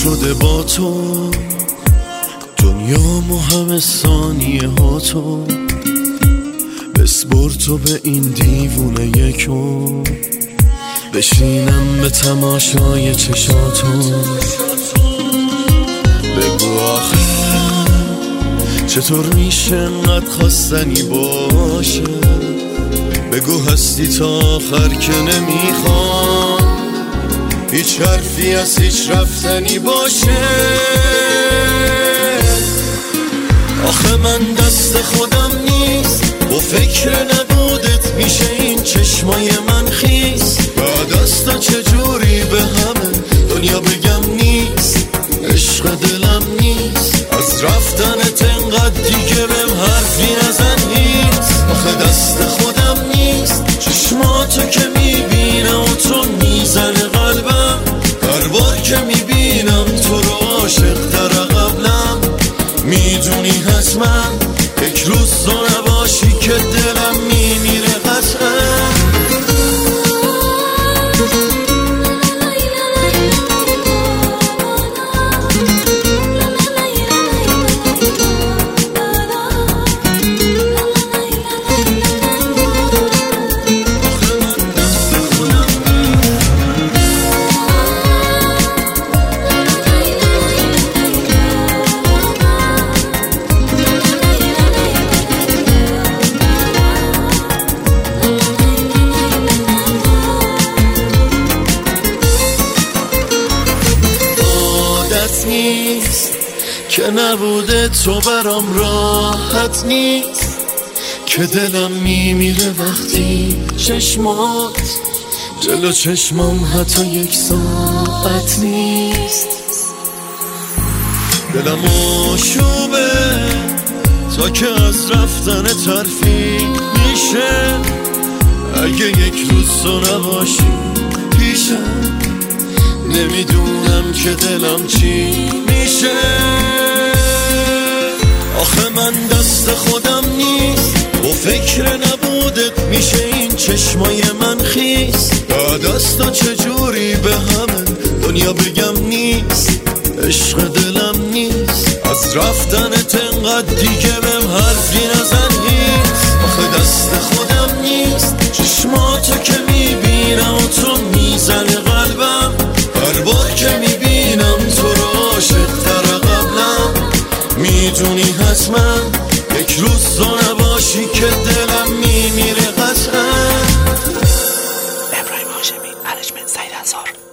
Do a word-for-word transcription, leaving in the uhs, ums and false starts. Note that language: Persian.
شده با تو، دنیا مو همه ثانیه ها تو، بسپر تو به این دیوونه یکو، بشینم به تماشای چشاتو. بگو آخه چطور میشه انقدر خواستنی باشه، بگو هستی تا آخر که نمیخوام هیچ حرفی از هیچ رفتنی باشه. آخه من دست خودم نیست، با فکر نبودت میشه این چشمای من خیس، بعد از تا چجوری به همه دنیا بگم نیست، عشق دلم نیست، از رفتنت انقدر دیگه بهم حرفی نزن هیچ. آخه دست خودم نیست، چشماتو که میبینم و تو میزنه قلبم، هر بار که میبینم تو رو عاشق تر قبلم، میدونی حتما یک روز تو نباشی که دلم میمیره قطعا. نیست که نبوده تو برام راحت نیست، که دلم میمیره وقتی چشمات جلو چشمام حتی یک ساعت نیست. دلم آشوبه تا که از رفتن ترفیع میشه، اگه یک روز تو نباشی پیشم نمیدونم که دلم چی میشه. آخه من دست خودم نیست، با فکر نبودت میشه این چشمای من خیس، بعد از تا چجوری به همه دنیا بگم نیست، عشق دلم نیست، از رفتنت انقدر دیگه بهم حرفی نزن هیچ. آخه دست خودم نیست، چشماتو که میبینم و تو میزنه قلبم، هر بار که میبینم تو رو عاشق تر قبلم، میدونی حتما یک روز تو نباشی که دلم میمیره قطعا. ابراهیم هاشمی، ارجمند سید انصار.